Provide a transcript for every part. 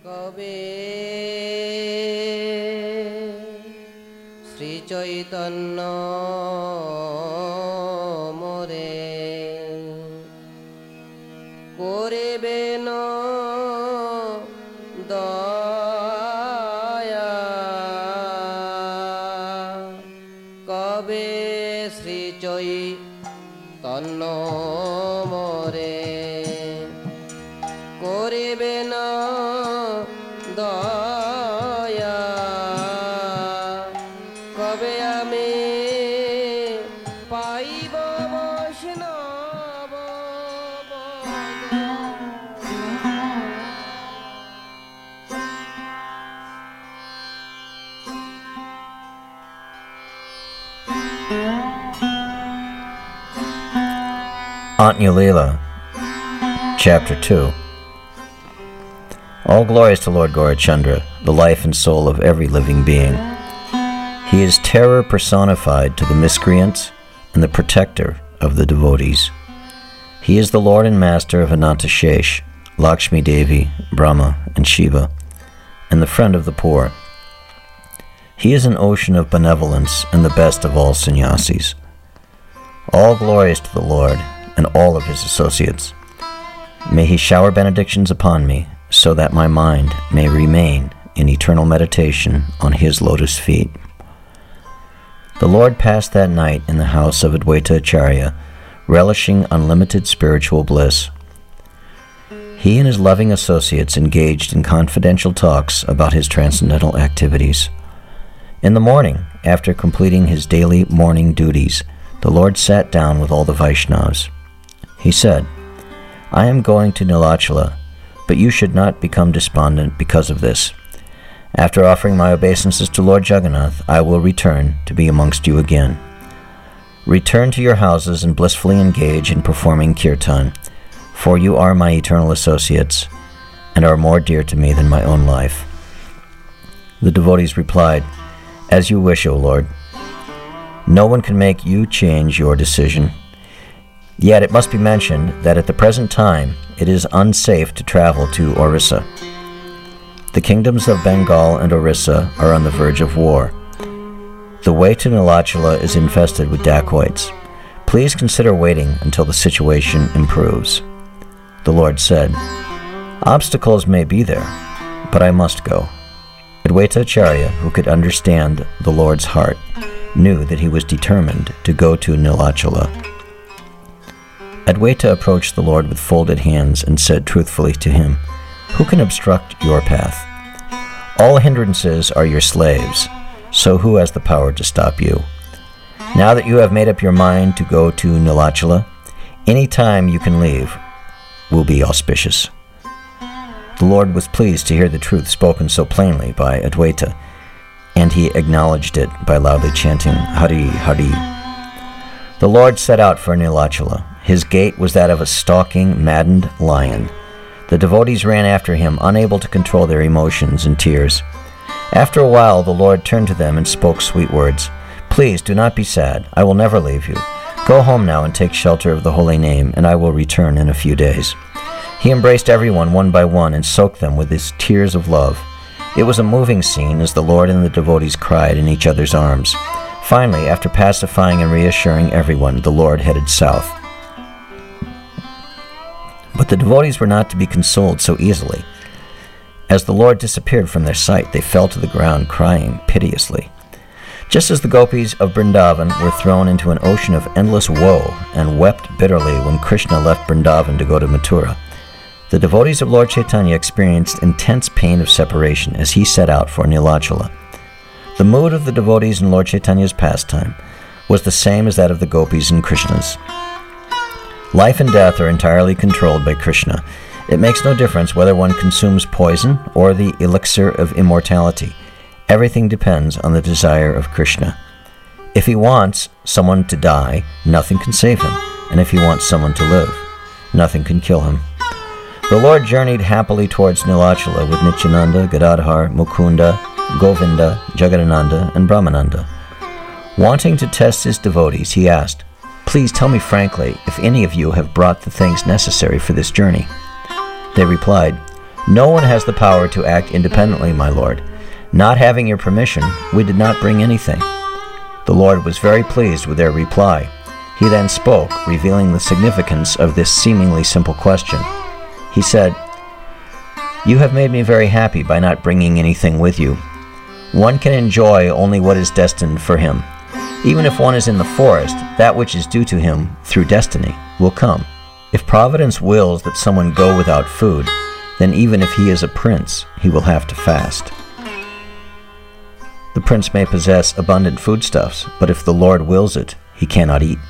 কবে শ্রী চৈতন্য মোরে করিবেন দয়া, কবে শ্রী চৈতন্য মোরে করিবেন দয়া, কবে আমি পাইব বৈষ্ণব Antya-lila, Chapter 2. All glories to Lord Gaurachandra, the life and soul of every living being. He is terror personified to the miscreants and the protector of the devotees. He is the Lord and Master of Anantashesh, Lakshmi Devi, Brahma, and Shiva, and the friend of the poor. He is an ocean of benevolence and the best of all sannyasis. All glories to the Lord and all of his associates. May he shower benedictions upon me, so that my mind may remain in eternal meditation on his lotus feet. The Lord passed that night in the house of Advaita Acharya, relishing unlimited spiritual bliss. He and his loving associates engaged in confidential talks about his transcendental activities. In the morning, after completing his daily morning duties, the Lord sat down with all the Vaishnavas. He said, "I am going to Nilachala, but you should not become despondent because of this. After offering my obeisances to Lord Jagannath, I will return to be amongst you again. Return to your houses and blissfully engage in performing kirtan, for you are my eternal associates and are more dear to me than my own life." The devotees replied, "As you wish, O Lord. No one can make you change your decision. Yet it must be mentioned that at the present time it is unsafe to travel to Orissa. The kingdoms of Bengal and Orissa are on the verge of war. The way to Nilachala is infested with dacoits. Please consider waiting until the situation improves." The Lord said, "Obstacles may be there, but I must go." Advaita Acharya, who could understand the Lord's heart, knew that he was determined to go to Nilachala. Advaita approached the Lord with folded hands and said truthfully to him, "Who can obstruct your path? All hindrances are your slaves, so who has the power to stop you? Now that you have made up your mind to go to Nilachala, any time you can leave will be auspicious." The Lord was pleased to hear the truth spoken so plainly by Advaita, and he acknowledged it by loudly chanting, "Hari, Hari." The Lord set out for Nilachala. His gait was that of a stalking, maddened lion. The devotees ran after him, unable to control their emotions and tears. After a while, the Lord turned to them and spoke sweet words. "Please do not be sad. I will never leave you. Go home now and take shelter of the holy name, and I will return in a few days." He embraced everyone one by one and soaked them with his tears of love. It was a moving scene as the Lord and the devotees cried in each other's arms. Finally, after pacifying and reassuring everyone, the Lord headed south. But the devotees were not to be consoled so easily. As the Lord disappeared from their sight, they fell to the ground crying piteously. Just as the gopis of Vrindavan were thrown into an ocean of endless woe and wept bitterly when Krishna left Vrindavan to go to Mathura, the devotees of Lord Chaitanya experienced intense pain of separation as he set out for Nilachala. The mood of the devotees in Lord Chaitanya's pastime was the same as that of the gopis in Krishna's. Life and death are entirely controlled by Krishna. It makes no difference whether one consumes poison or the elixir of immortality. Everything depends on the desire of Krishna. If he wants someone to die, nothing can save him. And if he wants someone to live, nothing can kill him. The Lord journeyed happily towards Nilachala with Nityananda, Gadadhar, Mukunda, Govinda, Jagadananda, and Brahmananda. Wanting to test his devotees, he asked, "Please tell me frankly if any of you have brought the things necessary for this journey." They replied, No one has the power to act independently, my lord. Not having your permission, we did not bring anything." The Lord was very pleased with their reply. He then spoke, revealing the significance of this seemingly simple question. He said, "You have made me very happy by not bringing anything with you. One can enjoy only what is destined for him. Even if one is in the forest, that which is due to him through destiny will come. If Providence wills that someone go without food, then even if he is a prince, he will have to fast. The prince may possess abundant foodstuffs, but if the Lord wills it, he cannot eat.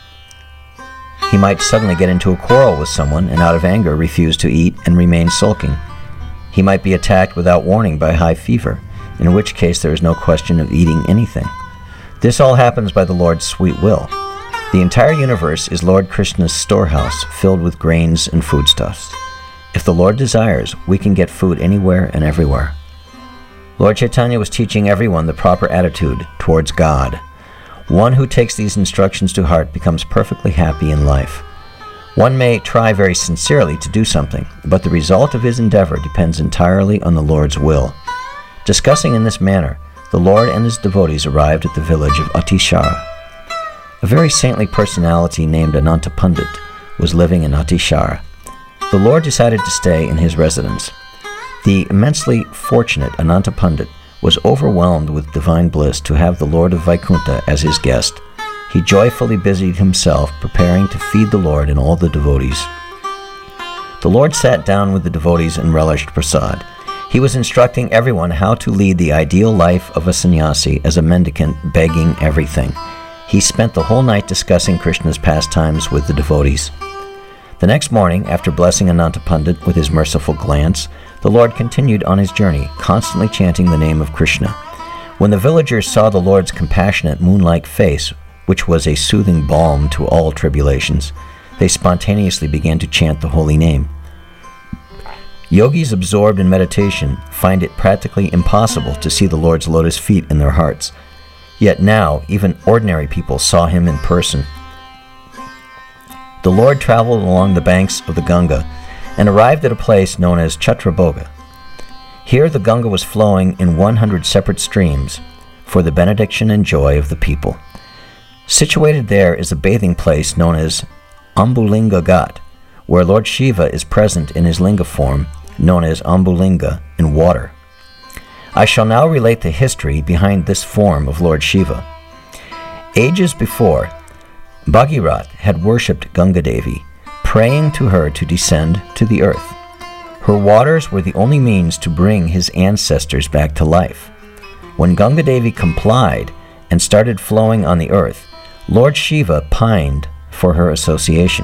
He might suddenly get into a quarrel with someone and out of anger refuse to eat and remain sulking. He might be attacked without warning by high fever, in which case there is no question of eating anything. This all happens by the Lord's sweet will. The entire universe is Lord Krishna's storehouse filled with grains and foodstuffs. If the Lord desires, we can get food anywhere and everywhere. Lord Chaitanya was teaching everyone the proper attitude towards God. One who takes these instructions to heart becomes perfectly happy in life. One may try very sincerely to do something, but the result of his endeavor depends entirely on the Lord's will. Discussing in this manner, the Lord and his devotees arrived at the village of Atishara. A very saintly personality named Ananta Pandit was living in Atishara. The Lord decided to stay in his residence. The immensely fortunate Ananta Pandit was overwhelmed with divine bliss to have the Lord of Vaikuntha as his guest. He joyfully busied himself preparing to feed the Lord and all the devotees. The Lord sat down with the devotees and relished prasad. He was instructing everyone how to lead the ideal life of a sannyasi as a mendicant begging everything. He spent the whole night discussing Krishna's pastimes with the devotees. The next morning, after blessing Ananta Pandit with his merciful glance, the Lord continued on his journey, constantly chanting the name of Krishna. When the villagers saw the Lord's compassionate moon-like face, which was a soothing balm to all tribulations, they spontaneously began to chant the holy name. Yogis absorbed in meditation find it practically impossible to see the Lord's lotus feet in their hearts. Yet now, even ordinary people saw him in person. The Lord traveled along the banks of the Ganga and arrived at a place known as Chhatrabhoga. Here the Ganga was flowing in 100 separate streams for the benediction and joy of the people. Situated there is a bathing place known as Ambulinga Ghat, where Lord Shiva is present in his linga form, known as Ambulinga, in water. I shall now relate the history behind this form of Lord Shiva. Ages before, Bhagirath had worshipped Ganga Devi, praying to her to descend to the earth. Her waters were the only means to bring his ancestors back to life. When Ganga Devi complied and started flowing on the earth, Lord Shiva pined for her association.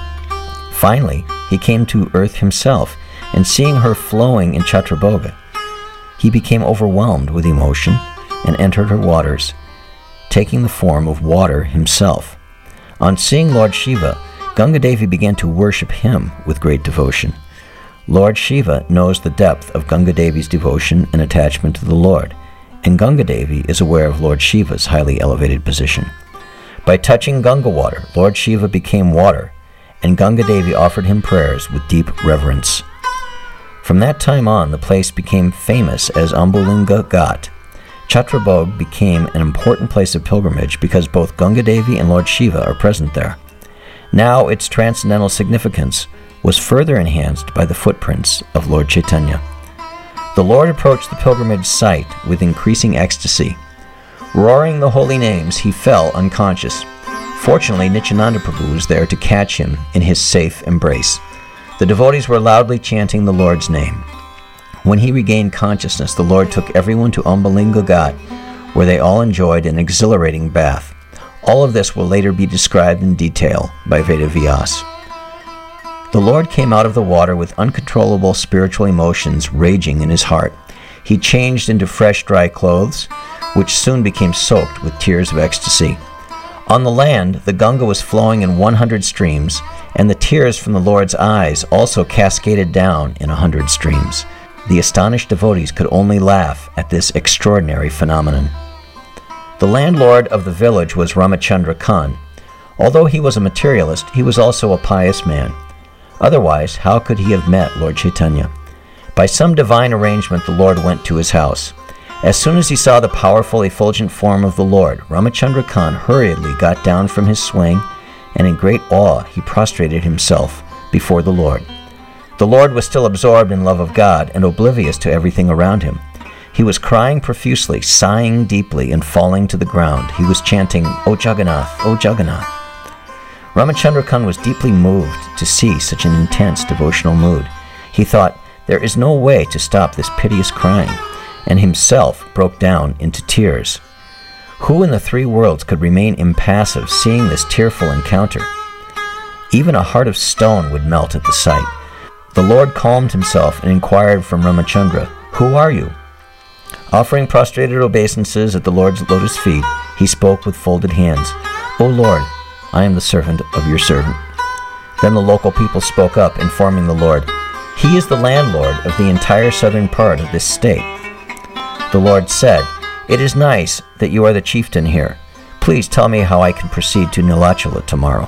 Finally, he came to earth himself, and seeing her flowing in Chhatrabhoga, he became overwhelmed with emotion and entered her waters, taking the form of water himself. On seeing Lord Shiva, Ganga Devi began to worship him with great devotion. Lord Shiva knows the depth of Ganga Devi's devotion and attachment to the Lord, and Ganga Devi is aware of Lord Shiva's highly elevated position. By touching Ganga water, Lord Shiva became water, and Ganga Devi offered him prayers with deep reverence. From that time on, the place became famous as Ambulinga Ghat. Chhatrabhoga became an important place of pilgrimage because both Ganga Devi and Lord Shiva are present there. Now its transcendental significance was further enhanced by the footprints of Lord Chaitanya. The Lord approached the pilgrimage site with increasing ecstasy. Roaring the holy names, he fell unconscious. Fortunately, Nityananda Prabhu was there to catch him in his safe embrace. The devotees were loudly chanting the Lord's name. When he regained consciousness, the Lord took everyone to Ambulinga Ghat, where they all enjoyed an exhilarating bath. All of this will later be described in detail by Vedavyas. The Lord came out of the water with uncontrollable spiritual emotions raging in his heart. He changed into fresh, dry clothes, which soon became soaked with tears of ecstasy. On the land, the Ganga was flowing in 100 streams, and the tears from the Lord's eyes also cascaded down in 100 streams. The astonished devotees could only laugh at this extraordinary phenomenon. The landlord of the village was Ramachandra Khan. Although he was a materialist, he was also a pious man. Otherwise, how could he have met Lord Chaitanya? By some divine arrangement, the Lord went to his house. As soon as he saw the powerful, effulgent form of the Lord, Ramachandra Khan hurriedly got down from his swing, and in great awe he prostrated himself before the Lord. The Lord was still absorbed in love of God and oblivious to everything around him. He was crying profusely, sighing deeply, and falling to the ground. He was chanting, "O Jagannath, O Jagannath." Ramachandra Khan was deeply moved to see such an intense devotional mood. He thought, there is no way to stop this piteous crying, and himself broke down into tears. Who in the three worlds could remain impassive seeing this tearful encounter? Even a heart of stone would melt at the sight. The Lord calmed himself and inquired from Ramachandra, "Who are you?" Offering prostrated obeisances at the Lord's lotus feet, he spoke with folded hands, "O Lord, I am the servant of your servant." Then the local people spoke up, informing the Lord, "He is the landlord of the entire southern part of this state." The Lord said, "It is nice that you are the chieftain here. Please tell me how I can proceed to Nilachala tomorrow."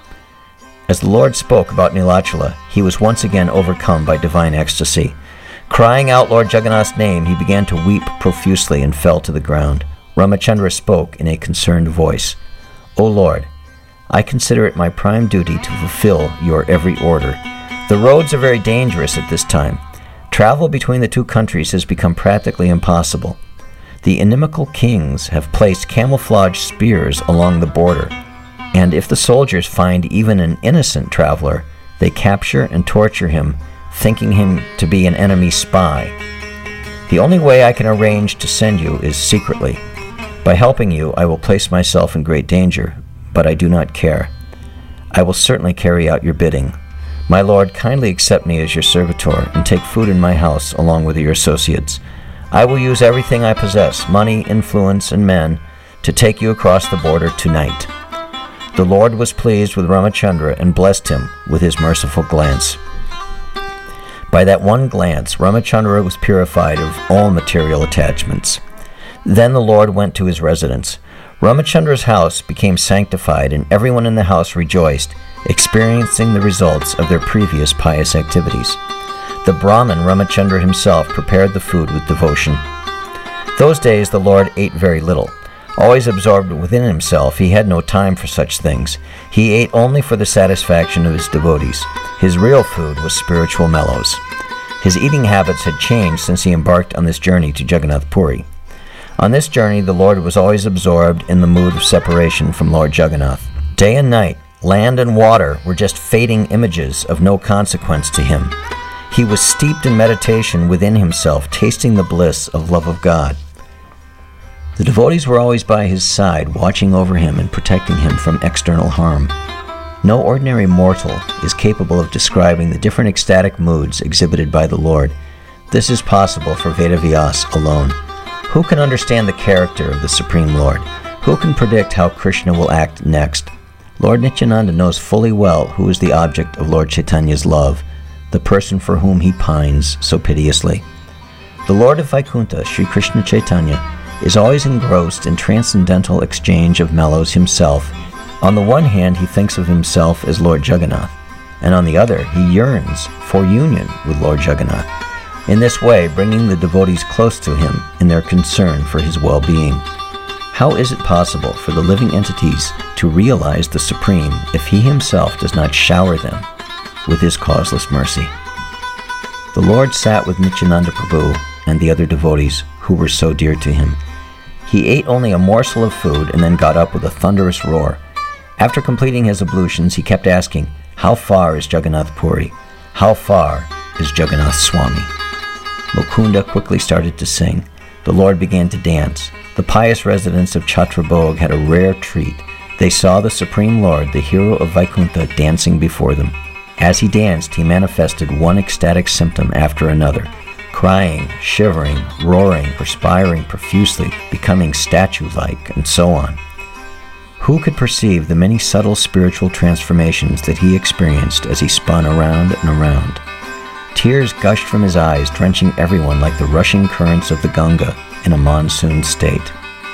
As the Lord spoke about Nilachala, he was once again overcome by divine ecstasy. Crying out Lord Jagannath's name, he began to weep profusely and fell to the ground. Ramachandra spoke in a concerned voice, "O Lord, I consider it my prime duty to fulfill your every order. The roads are very dangerous at this time. Travel between the two countries has become practically impossible. The inimical kings have placed camouflage spears along the border, and if the soldiers find even an innocent traveler, they capture and torture him, thinking him to be an enemy spy. The only way I can arrange to send you is secretly. By helping you, I will place myself in great danger, but I do not care. I will certainly carry out your bidding. My lord, kindly accept me as your servitor and take food in my house along with your associates. I will use everything I possess, money, influence, and men, to take you across the border tonight." The Lord was pleased with Ramachandra and blessed him with his merciful glance. By that one glance, Ramachandra was purified of all material attachments. Then the Lord went to his residence. Ramachandra's house became sanctified, and everyone in the house rejoiced, experiencing the results of their previous pious activities. The Brahmin Ramachandra himself prepared the food with devotion. Those days the Lord ate very little. Always absorbed within himself, he had no time for such things. He ate only for the satisfaction of his devotees. His real food was spiritual mellows. His eating habits had changed since he embarked on this journey to Jagannath Puri. On this journey, the Lord was always absorbed in the mood of separation from Lord Jagannath. Day and night, land and water were just fading images of no consequence to him. He was steeped in meditation within himself, tasting the bliss of love of God. The devotees were always by his side, watching over him and protecting him from external harm. No ordinary mortal is capable of describing the different ecstatic moods exhibited by the Lord. This is possible for Vedavyas alone. Who can understand the character of the Supreme Lord? Who can predict how Krishna will act next? Lord Nityananda knows fully well who is the object of Lord Chaitanya's love, the person for whom he pines so piteously. The Lord of Vaikuntha, Sri Krishna Chaitanya, is always engrossed in transcendental exchange of mellows himself. On the one hand, he thinks of himself as Lord Jagannath, and on the other, he yearns for union with Lord Jagannath, in this way bringing the devotees close to him in their concern for his well-being. How is it possible for the living entities to realize the Supreme if he himself does not shower them with his causeless mercy? The Lord sat with Nityananda Prabhu and the other devotees who were so dear to him. He ate only a morsel of food and then got up with a thunderous roar. After completing his ablutions, he kept asking, "How far is Jagannath Puri? How far is Jagannath Swami?" Mukunda quickly started to sing. The Lord began to dance. The pious residents of Chhatrabhog had a rare treat. They saw the Supreme Lord, the hero of Vaikuntha, dancing before them. As he danced, he manifested one ecstatic symptom after another, crying, shivering, roaring, perspiring profusely, becoming statue-like, and so on. Who could perceive the many subtle spiritual transformations that he experienced as he spun around and around? Tears gushed from his eyes, drenching everyone like the rushing currents of the Ganga in a monsoon state.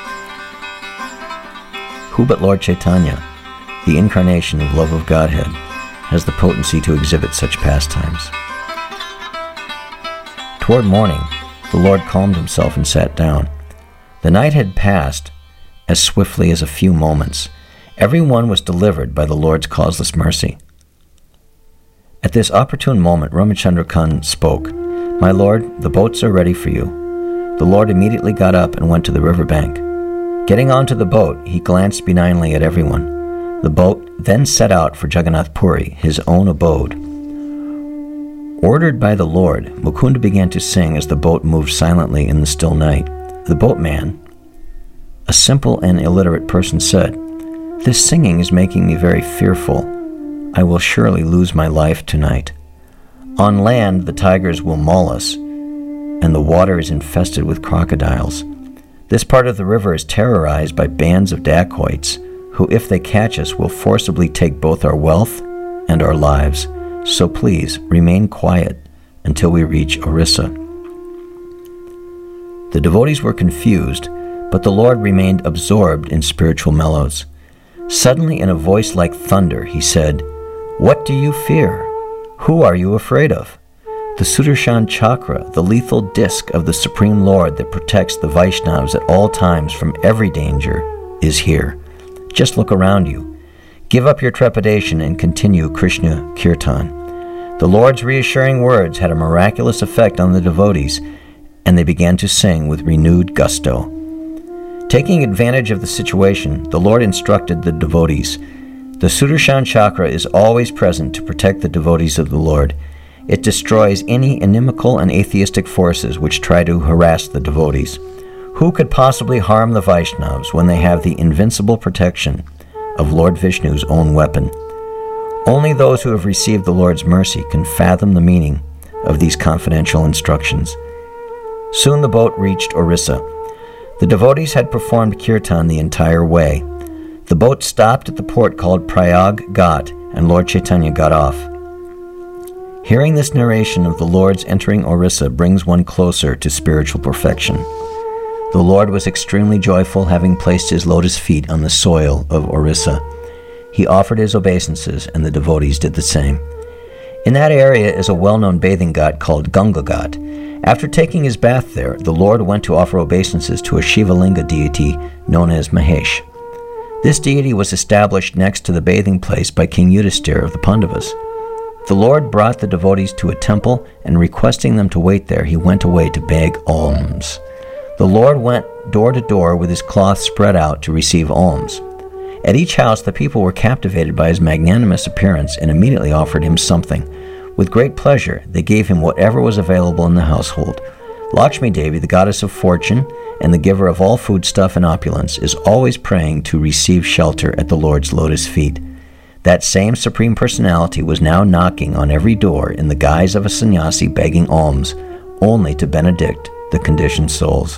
Who but Lord Chaitanya, the incarnation of love of Godhead, has the potency to exhibit such pastimes? Toward morning, the Lord calmed himself and sat down. The night had passed as swiftly as a few moments. Everyone was delivered by the Lord's causeless mercy. At this opportune moment, Ramachandra Khan spoke. "My lord, the boats are ready for you." The Lord immediately got up and went to the riverbank. Getting onto the boat, he glanced benignly at everyone. The boat then set out for Jagannath Puri, his own abode. Ordered by the Lord, Mukunda began to sing as the boat moved silently in the still night. The boatman, a simple and illiterate person, said, "This singing is making me very fearful. I will surely lose my life tonight. On land, the tigers will maul us, and the water is infested with crocodiles. This part of the river is terrorized by bands of dacoits, who, if they catch us, will forcibly take both our wealth and our lives. So please, remain quiet until we reach Orissa." The devotees were confused, but the Lord remained absorbed in spiritual mellows. Suddenly, in a voice like thunder, he said, "What do you fear? Who are you afraid of? The Sudarshan Chakra, the lethal disc of the Supreme Lord that protects the Vaishnavas at all times from every danger, is here. Just look around you. Give up your trepidation and continue Krishna Kirtan." The Lord's reassuring words had a miraculous effect on the devotees, and they began to sing with renewed gusto. Taking advantage of the situation, the Lord instructed the devotees. The Sudarshan Chakra is always present to protect the devotees of the Lord. It destroys any inimical and atheistic forces which try to harass the devotees. Who could possibly harm the Vaishnavas when they have the invincible protection of Lord Vishnu's own weapon? Only those who have received the Lord's mercy can fathom the meaning of these confidential instructions. Soon the boat reached Orissa. The devotees had performed kirtan the entire way. The boat stopped at the port called Prayag Ghat, and Lord Chaitanya got off. Hearing this narration of the Lord's entering Orissa brings one closer to spiritual perfection. The Lord was extremely joyful, having placed his lotus feet on the soil of Orissa. He offered his obeisances, and the devotees did the same. In that area is a well-known bathing ghat called Ganga Ghat. After taking his bath there, the Lord went to offer obeisances to a Shivalinga deity known as Mahesh. This deity was established next to the bathing place by King Yudhisthira of the Pandavas. The Lord brought the devotees to a temple, and requesting them to wait there, he went away to beg alms. The Lord went door to door with his cloth spread out to receive alms. At each house, the people were captivated by his magnanimous appearance and immediately offered him something. With great pleasure, they gave him whatever was available in the household. Lakshmi Devi, the goddess of fortune and the giver of all foodstuff and opulence, is always praying to receive shelter at the Lord's lotus feet. That same Supreme Personality was now knocking on every door in the guise of a sannyasi begging alms, only to benedict the conditioned souls.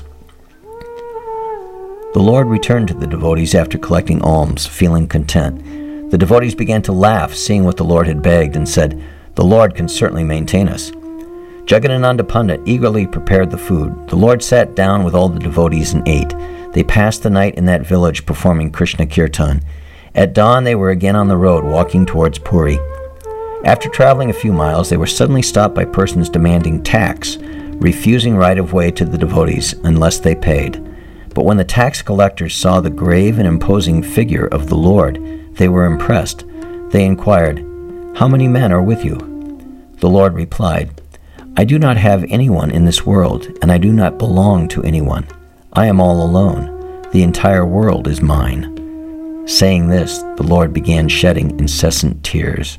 The Lord returned to the devotees after collecting alms, feeling content. The devotees began to laugh, seeing what the Lord had begged, and said, "The Lord can certainly maintain us." Jagadananda Pandit eagerly prepared the food. The Lord sat down with all the devotees and ate. They passed the night in that village performing Krishna Kirtan. At dawn, they were again on the road, walking towards Puri. After traveling a few miles, they were suddenly stopped by persons demanding tax, refusing right-of-way to the devotees unless they paid. But when the tax collectors saw the grave and imposing figure of the Lord, they were impressed. They inquired, "How many men are with you?" The Lord replied, "I do not have anyone in this world, and I do not belong to anyone. I am all alone. The entire world is mine." Saying this, the Lord began shedding incessant tears.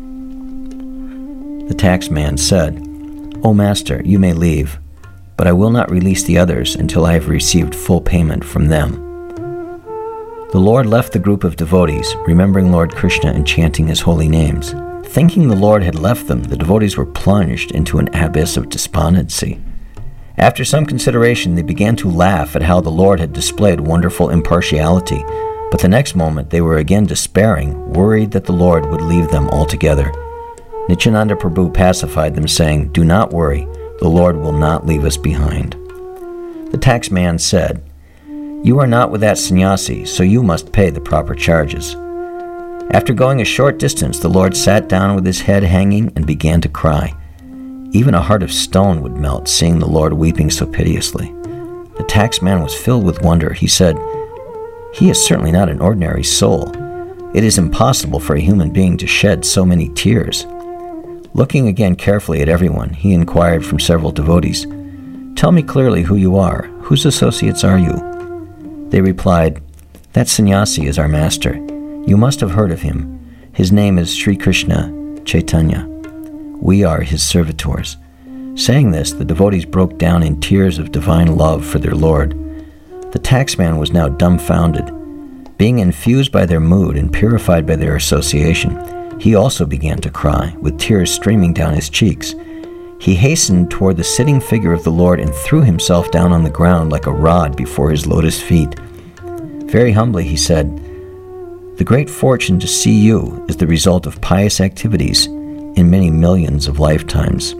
The taxman said, "O Master, you may leave, but I will not release the others until I have received full payment from them." The Lord left the group of devotees, remembering Lord Krishna and chanting his holy names. Thinking the Lord had left them, the devotees were plunged into an abyss of despondency. After some consideration, they began to laugh at how the Lord had displayed wonderful impartiality, but the next moment they were again despairing, worried that the Lord would leave them altogether. Nityananda Prabhu pacified them, saying, "Do not worry, the Lord will not leave us behind." The taxman said, "You are not with that sannyasi, so you must pay the proper charges." After going a short distance, the Lord sat down with his head hanging and began to cry. Even a heart of stone would melt, seeing the Lord weeping so piteously. The tax man was filled with wonder. He said, "He is certainly not an ordinary soul. It is impossible for a human being to shed so many tears." Looking again carefully at everyone, he inquired from several devotees, "Tell me clearly who you are. Whose associates are you?" They replied, "That sannyasi is our master. You must have heard of him. His name is Sri Krishna Chaitanya. We are his servitors." Saying this, the devotees broke down in tears of divine love for their Lord. The taxman was now dumbfounded. Being infused by their mood and purified by their association, he also began to cry, with tears streaming down his cheeks. He hastened toward the sitting figure of the Lord and threw himself down on the ground like a rod before his lotus feet. Very humbly he said, "The great fortune to see you is the result of pious activities in many millions of lifetimes.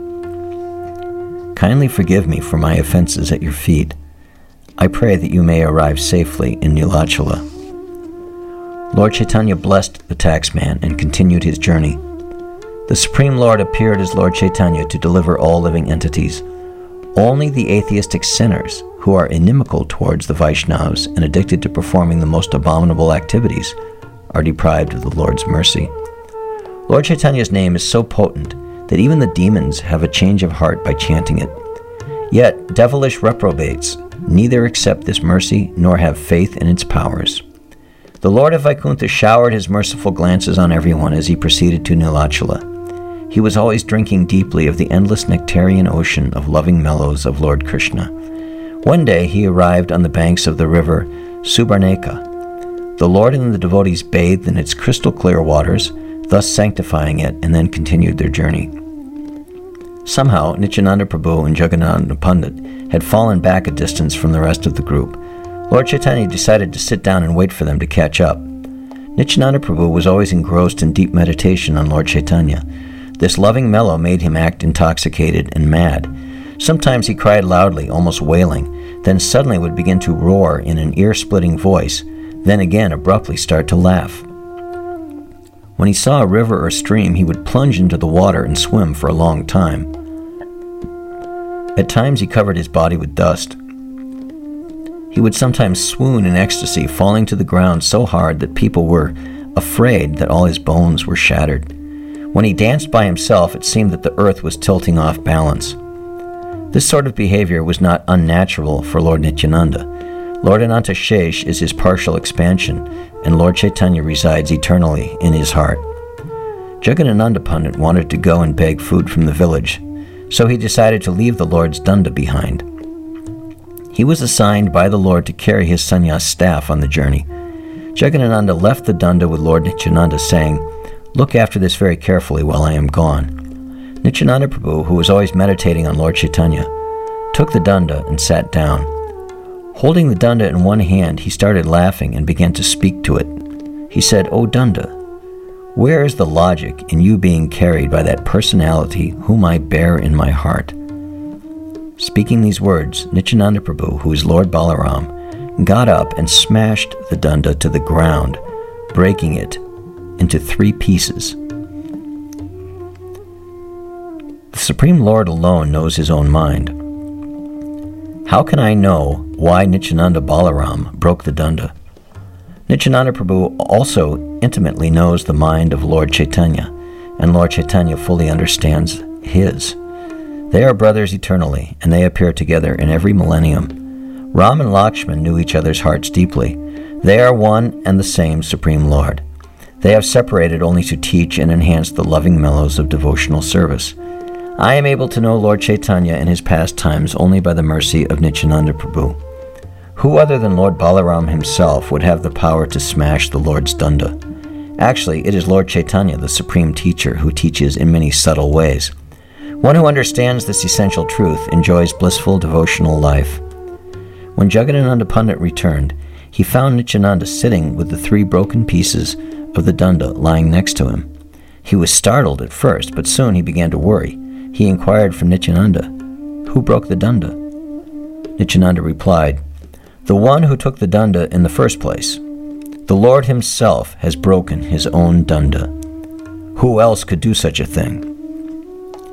Kindly forgive me for my offenses at your feet. I pray that you may arrive safely in Nilachala." Lord Chaitanya blessed the taxman and continued his journey. The Supreme Lord appeared as Lord Chaitanya to deliver all living entities. Only the atheistic sinners, who are inimical towards the Vaishnavas and addicted to performing the most abominable activities, are deprived of the Lord's mercy. Lord Chaitanya's name is so potent that even the demons have a change of heart by chanting it. Yet devilish reprobates neither accept this mercy nor have faith in its powers. The Lord of Vaikuntha showered his merciful glances on everyone as he proceeded to Nilachala. He was always drinking deeply of the endless nectarian ocean of loving mellows of Lord Krishna. One day he arrived on the banks of the river Subarneka. The Lord and the devotees bathed in its crystal clear waters, thus sanctifying it, and then continued their journey. Somehow, Nityananda Prabhu and Jagannatha Pandit had fallen back a distance from the rest of the group. Lord Chaitanya decided to sit down and wait for them to catch up. Nityananda Prabhu was always engrossed in deep meditation on Lord Chaitanya. This loving mellow made him act intoxicated and mad. Sometimes he cried loudly, almost wailing, then suddenly would begin to roar in an ear-splitting voice, then again abruptly start to laugh. When he saw a river or stream, he would plunge into the water and swim for a long time. At times he covered his body with dust. He would sometimes swoon in ecstasy, falling to the ground so hard that people were afraid that all his bones were shattered. When he danced by himself, it seemed that the earth was tilting off balance. This sort of behavior was not unnatural for Lord Nityananda. Lord Ananta Shesh is his partial expansion, and Lord Chaitanya resides eternally in his heart. Jagannatha Pandit wanted to go and beg food from the village, so he decided to leave the Lord's danda behind. He was assigned by the Lord to carry his sannyas staff on the journey. Jagannatha left the danda with Lord Nityananda, saying, "Look after this very carefully while I am gone." Nityananda Prabhu, who was always meditating on Lord Chaitanya, took the danda and sat down. Holding the danda in one hand, he started laughing and began to speak to it. He said, "O danda, where is the logic in you being carried by that personality whom I bear in my heart?" Speaking these words, Nityananda Prabhu, who is Lord Balaram, got up and smashed the danda to the ground, breaking it into 3 pieces. The Supreme Lord alone knows his own mind. How can I know why Nityananda Balaram broke the danda? Nityananda Prabhu also intimately knows the mind of Lord Chaitanya, and Lord Chaitanya fully understands his. They are brothers eternally, and they appear together in every millennium. Ram and Lakshman knew each other's hearts deeply. They are one and the same Supreme Lord. They have separated only to teach and enhance the loving mellows of devotional service. I am able to know Lord Chaitanya and his pastimes only by the mercy of Nityananda Prabhu. Who other than Lord Balaram himself would have the power to smash the Lord's danda? Actually, it is Lord Chaitanya, the supreme teacher, who teaches in many subtle ways. One who understands this essential truth enjoys blissful devotional life. When Jagannatha Pandit returned, he found Nityananda sitting with the 3 broken pieces of the danda lying next to him. He was startled at first, but soon he began to worry. He inquired from Nityananda, "Who broke the danda?" Nityananda replied, "The one who took the danda in the first place. The Lord himself has broken his own danda. Who else could do such a thing?"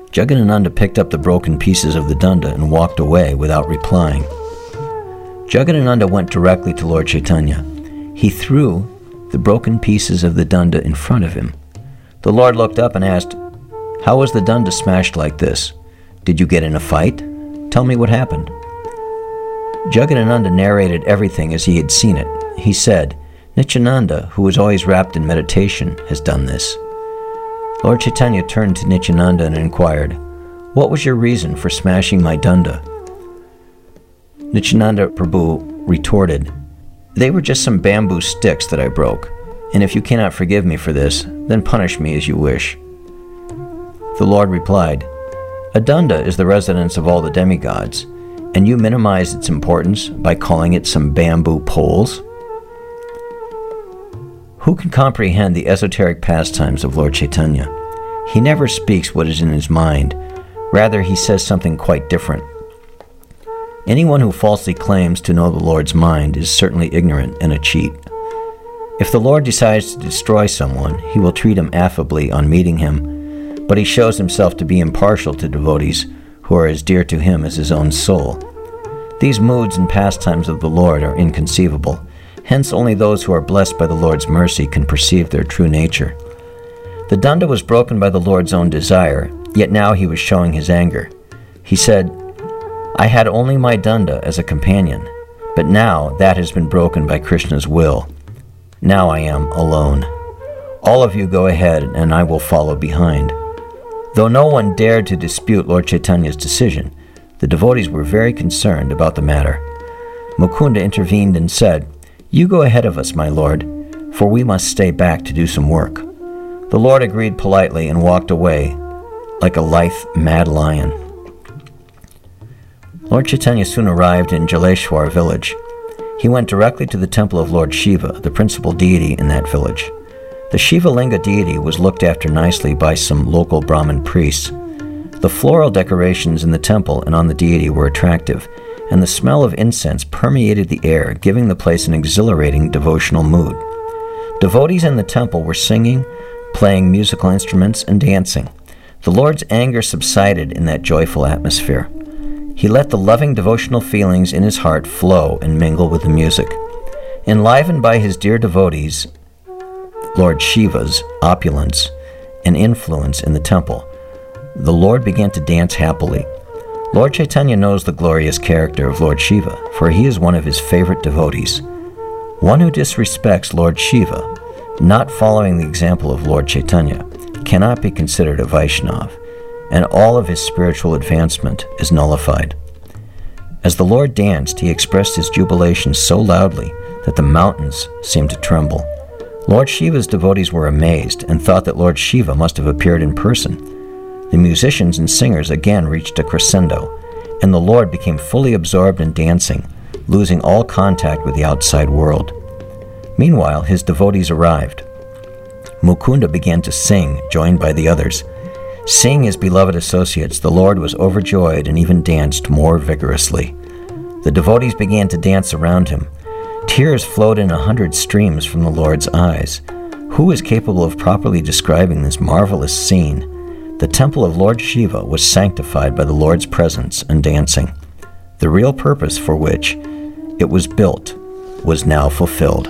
Jagadananda picked up the broken pieces of the danda and walked away without replying. Jagadananda went directly to Lord Chaitanya. He threw the broken pieces of the danda in front of him. The Lord looked up and asked, "How was the danda smashed like this? Did you get in a fight? Tell me what happened." Jagadananda narrated everything as he had seen it. He said, "Nityananda, who was always wrapped in meditation, has done this." Lord Chaitanya turned to Nityananda and inquired, "What was your reason for smashing my danda?" Nityananda Prabhu retorted, "They were just some bamboo sticks that I broke, and if you cannot forgive me for this, then punish me as you wish." The Lord replied, "A danda is the residence of all the demigods, and you minimize its importance by calling it some bamboo poles?" Who can comprehend the esoteric pastimes of Lord Chaitanya? He never speaks what is in his mind. Rather, he says something quite different. Anyone who falsely claims to know the Lord's mind is certainly ignorant and a cheat. If the Lord decides to destroy someone, he will treat him affably on meeting him, but he shows himself to be impartial to devotees who are as dear to him as his own soul. These moods and pastimes of the Lord are inconceivable. Hence, only those who are blessed by the Lord's mercy can perceive their true nature. The danda was broken by the Lord's own desire, yet now he was showing his anger. He said, "I had only my danda as a companion, but now that has been broken by Krishna's will. Now I am alone. All of you go ahead, and I will follow behind." Though no one dared to dispute Lord Chaitanya's decision, the devotees were very concerned about the matter. Mukunda intervened and said, "You go ahead of us, my lord, for we must stay back to do some work." The Lord agreed politely and walked away like a lithe, mad lion. Lord Chaitanya soon arrived in Jaleshwar village. He went directly to the temple of Lord Shiva, the principal deity in that village. The Shiva Linga deity was looked after nicely by some local Brahmin priests. The floral decorations in the temple and on the deity were attractive, and the smell of incense permeated the air, giving the place an exhilarating devotional mood. Devotees in the temple were singing, playing musical instruments, and dancing. The Lord's anger subsided in that joyful atmosphere. He let the loving devotional feelings in his heart flow and mingle with the music. Enlivened by his dear devotees, Lord Shiva's opulence and influence in the temple, the Lord began to dance happily. Lord Chaitanya knows the glorious character of Lord Shiva, for he is one of his favorite devotees. One who disrespects Lord Shiva, not following the example of Lord Chaitanya, cannot be considered a Vaishnav, and all of his spiritual advancement is nullified. As the Lord danced, he expressed his jubilation so loudly that the mountains seemed to tremble. Lord Shiva's devotees were amazed and thought that Lord Shiva must have appeared in person. The musicians and singers again reached a crescendo, and the Lord became fully absorbed in dancing, losing all contact with the outside world. Meanwhile, his devotees arrived. Mukunda began to sing, joined by the others. Seeing his beloved associates, the Lord was overjoyed and even danced more vigorously. The devotees began to dance around him. Tears flowed in 100 streams from the Lord's eyes. Who is capable of properly describing this marvelous scene? The temple of Lord Shiva was sanctified by the Lord's presence and dancing. The real purpose for which it was built was now fulfilled.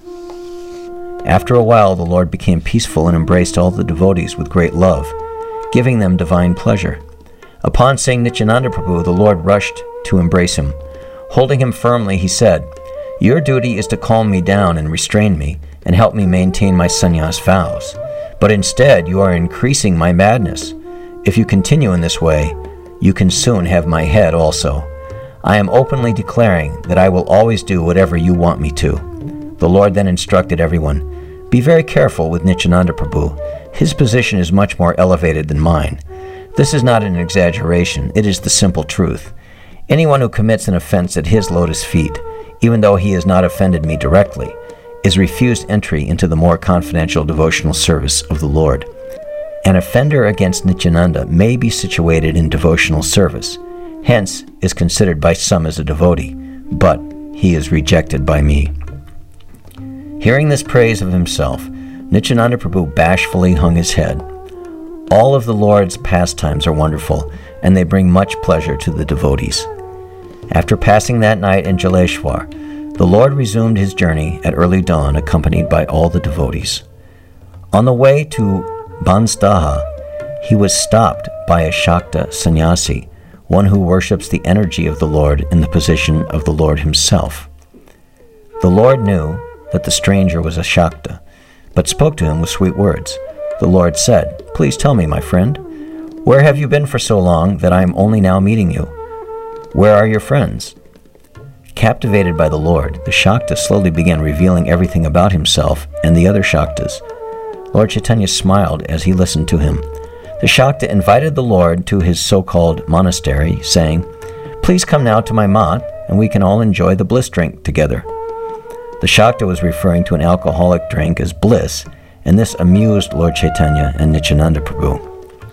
After a while, the Lord became peaceful and embraced all the devotees with great love, giving them divine pleasure. Upon seeing Nityananda Prabhu, the Lord rushed to embrace him. Holding him firmly, he said, "Your duty is to calm me down and restrain me, and help me maintain my sannyas vows. But instead, you are increasing my madness. If you continue in this way, you can soon have my head also. I am openly declaring that I will always do whatever you want me to." The Lord then instructed everyone, "Be very careful with Nityananda Prabhu. His position is much more elevated than mine. This is not an exaggeration, it is the simple truth. Anyone who commits an offense at his lotus feet, even though he has not offended me directly, is refused entry into the more confidential devotional service of the Lord. An offender against Nityananda may be situated in devotional service, hence is considered by some as a devotee, but he is rejected by me." Hearing this praise of himself, Nityananda Prabhu bashfully hung his head. All of the Lord's pastimes are wonderful, and they bring much pleasure to the devotees. After passing that night in Jaleshwar, the Lord resumed his journey at early dawn, accompanied by all the devotees. On the way to Bansdaha, he was stopped by a Shakta sannyasi, one who worships the energy of the Lord in the position of the Lord himself. The Lord knew that the stranger was a Shakta, but spoke to him with sweet words. The Lord said, "Please tell me, my friend, where have you been for so long that I am only now meeting you? Where are your friends?" Captivated by the Lord, the Shakta slowly began revealing everything about himself and the other Shaktas. Lord Chaitanya smiled as he listened to him. The Shakta invited the Lord to his so-called monastery, saying, "Please come now to my mat, and we can all enjoy the bliss drink together." The Shakta was referring to an alcoholic drink as bliss, and this amused Lord Chaitanya and Nityananda Prabhu.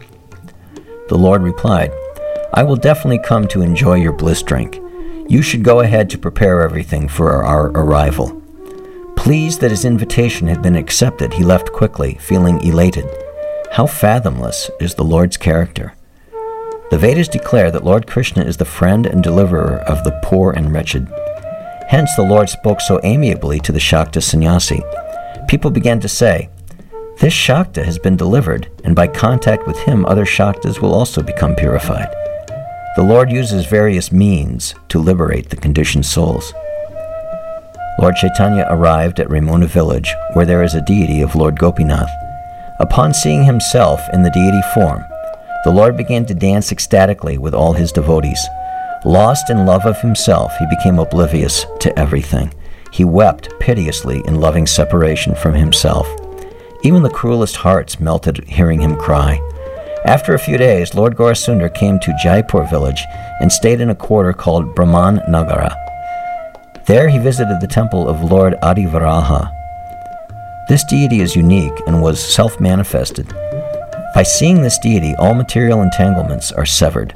The Lord replied, "I will definitely come to enjoy your bliss drink. You should go ahead to prepare everything for our arrival." Pleased that his invitation had been accepted, he left quickly, feeling elated. How fathomless is the Lord's character. The Vedas declare that Lord Krishna is the friend and deliverer of the poor and wretched. Hence the Lord spoke so amiably to the Shakta sannyasi. People began to say, "This Shakta has been delivered, and by contact with him other Shaktas will also become purified." The Lord uses various means to liberate the conditioned souls. Lord Chaitanya arrived at Ramuna village, where there is a deity of Lord Gopinath. Upon seeing himself in the deity form, the Lord began to dance ecstatically with all his devotees. Lost in love of himself, he became oblivious to everything. He wept piteously in loving separation from himself. Even the cruelest hearts melted hearing him cry. After a few days, Lord Gaurasundar came to Jaipur village and stayed in a quarter called Brahman Nagara. There he visited the temple of Lord Adivaraha. This deity is unique and was self-manifested. By seeing this deity, all material entanglements are severed.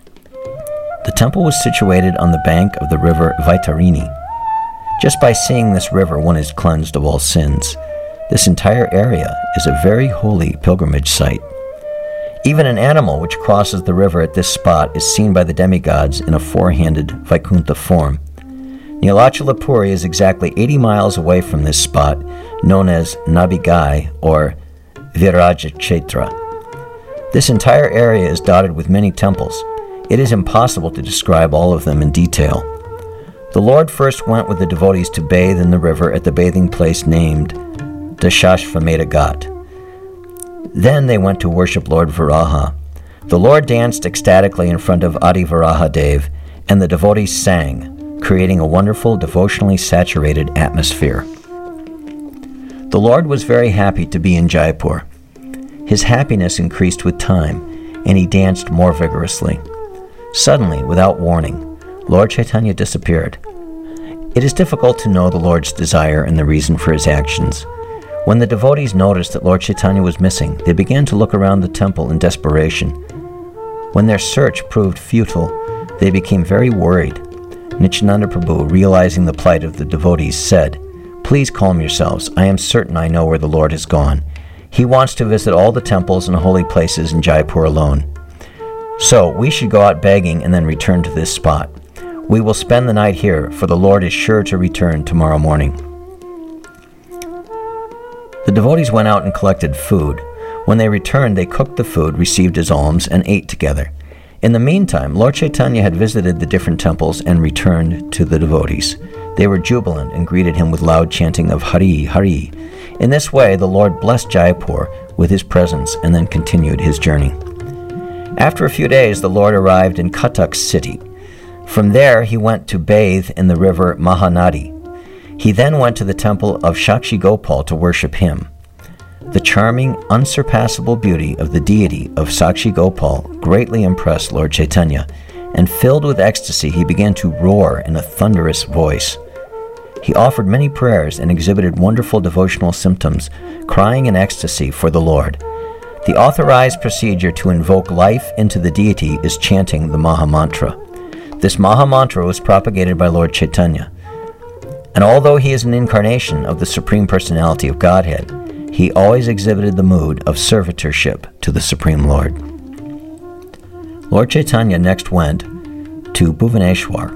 The temple was situated on the bank of the river Vaitarini. Just by seeing this river, one is cleansed of all sins. This entire area is a very holy pilgrimage site. Even an animal which crosses the river at this spot is seen by the demigods in a four-handed Vaikuntha form. Nilachalapuri is exactly 80 miles away from this spot, known as Nabigai or Virajachetra. This entire area is dotted with many temples. It is impossible to describe all of them in detail. The Lord first went with the devotees to bathe in the river at the bathing place named Dashashvamedha Ghat. Then they went to worship Lord Varaha. The Lord danced ecstatically in front of Adi Varaha Dev, and the devotees sang, creating a wonderful, devotionally saturated atmosphere. The Lord was very happy to be in Jaipur. His happiness increased with time, and he danced more vigorously. Suddenly, without warning, Lord Chaitanya disappeared. It is difficult to know the Lord's desire and the reason for his actions. When the devotees noticed that Lord Chaitanya was missing, they began to look around the temple in desperation. When their search proved futile, they became very worried. Nityananda Prabhu, realizing the plight of the devotees, said, "Please calm yourselves. I am certain I know where the Lord has gone. He wants to visit all the temples and holy places in Jaipur alone. So we should go out begging and then return to this spot. We will spend the night here, for the Lord is sure to return tomorrow morning." The devotees went out and collected food. When they returned, they cooked the food received as alms and ate together. In the meantime, Lord Chaitanya had visited the different temples and returned to the devotees. They were jubilant and greeted him with loud chanting of Hari, Hari. In this way, the Lord blessed Jaipur with his presence and then continued his journey. After a few days, the Lord arrived in Cuttack city. From there, he went to bathe in the river Mahanadi. He then went to the temple of Shakshi Gopal to worship him. The charming, unsurpassable beauty of the deity of Sakshi Gopal greatly impressed Lord Chaitanya, and filled with ecstasy, he began to roar in a thunderous voice. He offered many prayers and exhibited wonderful devotional symptoms, crying in ecstasy for the Lord. The authorized procedure to invoke life into the deity is chanting the Maha Mantra. This Maha Mantra was propagated by Lord Chaitanya. And although he is an incarnation of the Supreme Personality of Godhead, he always exhibited the mood of servitorship to the Supreme Lord. Lord Chaitanya next went to Bhuvaneshwar.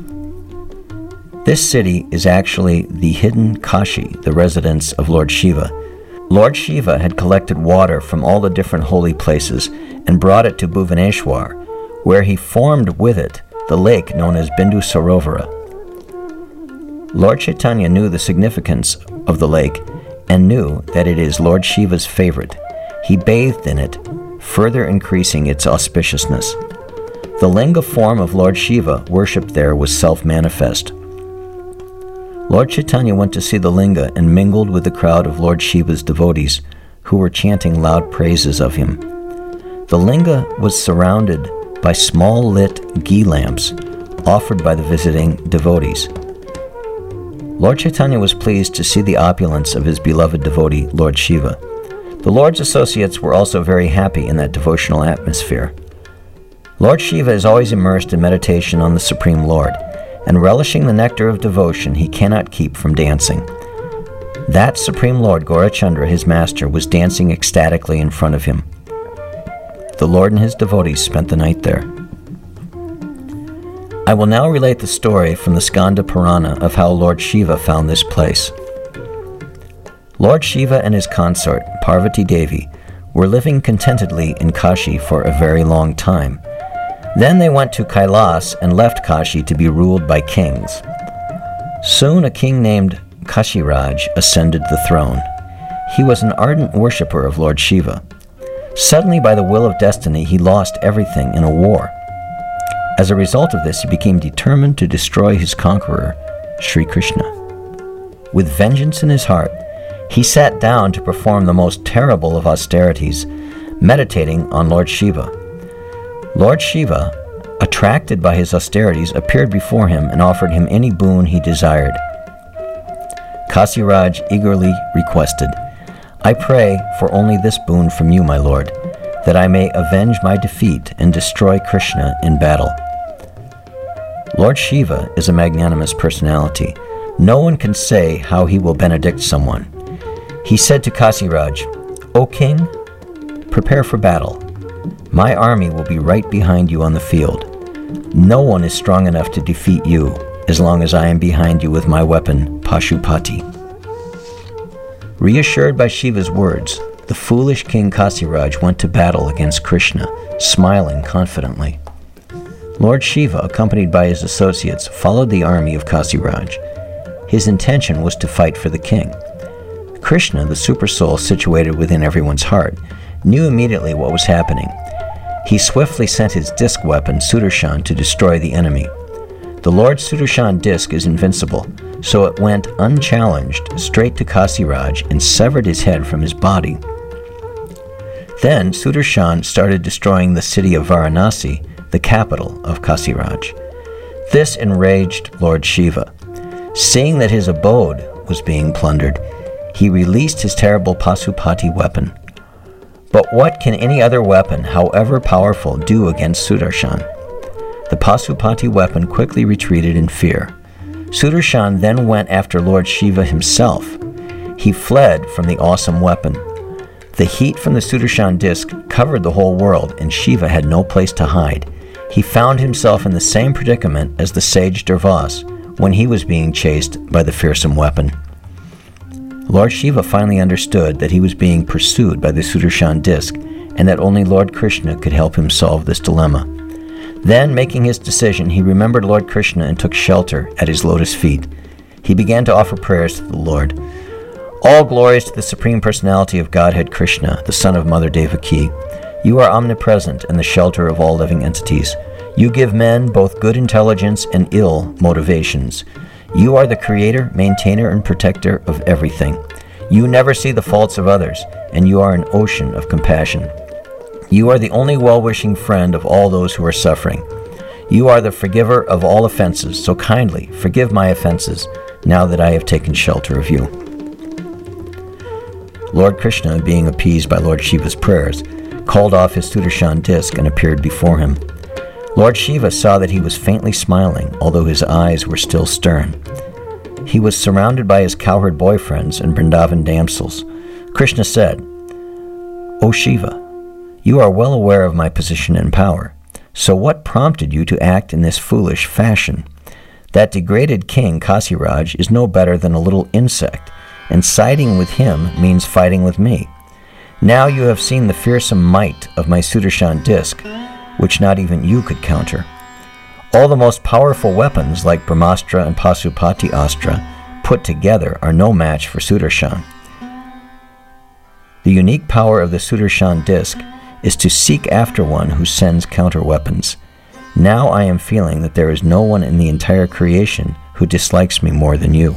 This city is actually the hidden Kashi, the residence of Lord Shiva. Lord Shiva had collected water from all the different holy places and brought it to Bhuvaneshwar, where he formed with it the lake known as Bindu Sarovara. Lord Chaitanya knew the significance of the lake and knew that it is Lord Shiva's favorite. He bathed in it, further increasing its auspiciousness. The linga form of Lord Shiva worshipped there was self-manifest. Lord Chaitanya went to see the linga and mingled with the crowd of Lord Shiva's devotees who were chanting loud praises of him. The linga was surrounded by small lit ghee lamps offered by the visiting devotees. Lord Chaitanya was pleased to see the opulence of his beloved devotee, Lord Shiva. The Lord's associates were also very happy in that devotional atmosphere. Lord Shiva is always immersed in meditation on the Supreme Lord, and relishing the nectar of devotion he cannot keep from dancing. That Supreme Lord Gaurachandra, his master, was dancing ecstatically in front of him. The Lord and his devotees spent the night there. I will now relate the story from the Skanda Purana of how Lord Shiva found this place. Lord Shiva and his consort, Parvati Devi, were living contentedly in Kashi for a very long time. Then they went to Kailas and left Kashi to be ruled by kings. Soon a king named Kashiraj ascended the throne. He was an ardent worshipper of Lord Shiva. Suddenly, by the will of destiny, he lost everything in a war. As a result of this, he became determined to destroy his conqueror, Sri Krishna. With vengeance in his heart, he sat down to perform the most terrible of austerities, meditating on Lord Shiva. Lord Shiva, attracted by his austerities, appeared before him and offered him any boon he desired. Kasiraj eagerly requested, "I pray for only this boon from you, my lord, that I may avenge my defeat and destroy Krishna in battle." Lord Shiva is a magnanimous personality. No one can say how he will benedict someone. He said to Kasiraj, "O king, prepare for battle. My army will be right behind you on the field. No one is strong enough to defeat you as long as I am behind you with my weapon, Pashupati." Reassured by Shiva's words, the foolish King Kasiraj went to battle against Krishna, smiling confidently. Lord Shiva, accompanied by his associates, followed the army of Kasiraj. His intention was to fight for the king. Krishna, the supersoul situated within everyone's heart, knew immediately what was happening. He swiftly sent his disc weapon, Sudarshan, to destroy the enemy. The Lord's Sudarshan disc is invincible, so it went unchallenged straight to Kasiraj and severed his head from his body. Then Sudarshan started destroying the city of Varanasi, the capital of Kasiraj. This enraged Lord Shiva. Seeing that his abode was being plundered, he released his terrible Pasupati weapon. But what can any other weapon, however powerful, do against Sudarshan? The Pasupati weapon quickly retreated in fear. Sudarshan then went after Lord Shiva himself. He fled from the awesome weapon. The heat from the Sudarshan disc covered the whole world, and Shiva had no place to hide. He found himself in the same predicament as the sage Durvas when he was being chased by the fearsome weapon. Lord Shiva finally understood that he was being pursued by the Sudarshan disc and that only Lord Krishna could help him solve this dilemma. Then, making his decision, he remembered Lord Krishna and took shelter at his lotus feet. He began to offer prayers to the Lord. "All glories to the Supreme Personality of Godhead Krishna, the son of Mother Devaki. You are omnipresent and the shelter of all living entities. You give men both good intelligence and ill motivations. You are the creator, maintainer, and protector of everything. You never see the faults of others, and you are an ocean of compassion. You are the only well-wishing friend of all those who are suffering. You are the forgiver of all offenses, so kindly forgive my offenses now that I have taken shelter of you." Lord Krishna, being appeased by Lord Shiva's prayers, called off his Sudarshan disc and appeared before him. Lord Shiva saw that he was faintly smiling, although his eyes were still stern. He was surrounded by his cowherd boyfriends and Vrindavan damsels. Krishna said, "O Shiva, you are well aware of my position and power. So what prompted you to act in this foolish fashion? That degraded king, Kasiraj, is no better than a little insect, and siding with him means fighting with me. Now you have seen the fearsome might of my Sudarshan disc, which not even you could counter. All the most powerful weapons, like Brahmastra and Pasupati Astra, put together are no match for Sudarshan. The unique power of the Sudarshan disc is to seek after one who sends counter-weapons. Now I am feeling that there is no one in the entire creation who dislikes me more than you."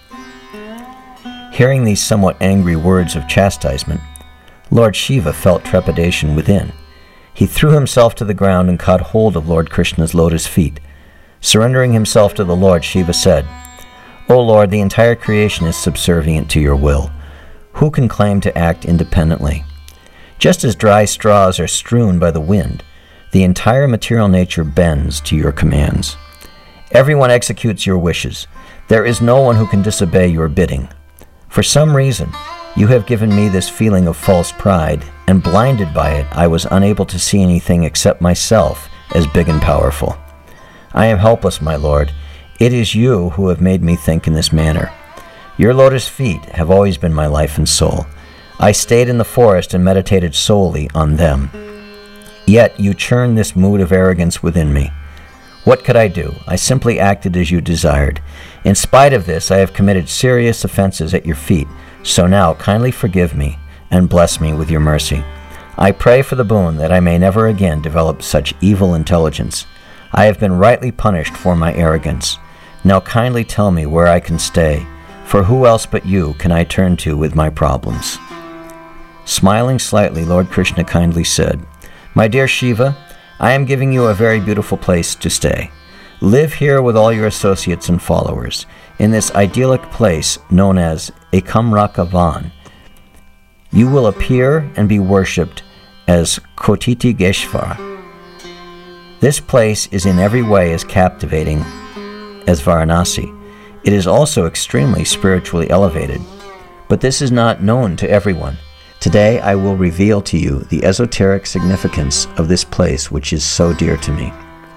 Hearing these somewhat angry words of chastisement, Lord Shiva felt trepidation within. He threw himself to the ground and caught hold of Lord Krishna's lotus feet. Surrendering himself to the Lord, Shiva said, "O Lord, the entire creation is subservient to your will. Who can claim to act independently? Just as dry straws are strewn by the wind, the entire material nature bends to your commands. Everyone executes your wishes. There is no one who can disobey your bidding. For some reason, you have given me this feeling of false pride, and blinded by it, I was unable to see anything except myself as big and powerful. I am helpless, my Lord. It is you who have made me think in this manner. Your lotus feet have always been my life and soul. I stayed in the forest and meditated solely on them. Yet you churned this mood of arrogance within me. What could I do? I simply acted as you desired. In spite of this, I have committed serious offenses at your feet, so now kindly forgive me and bless me with your mercy. I pray for the boon that I may never again develop such evil intelligence. I have been rightly punished for my arrogance. Now kindly tell me where I can stay, for who else but you can I turn to with my problems?" Smiling slightly, Lord Krishna kindly said, "My dear Shiva, I am giving you a very beautiful place to stay. Live here with all your associates and followers, in this idyllic place known as Ekamraka Van. You will appear and be worshipped as Kotitigeshvara. This place is in every way as captivating as Varanasi. It is also extremely spiritually elevated, but this is not known to everyone. Today I will reveal to you the esoteric significance of this place which is so dear to me."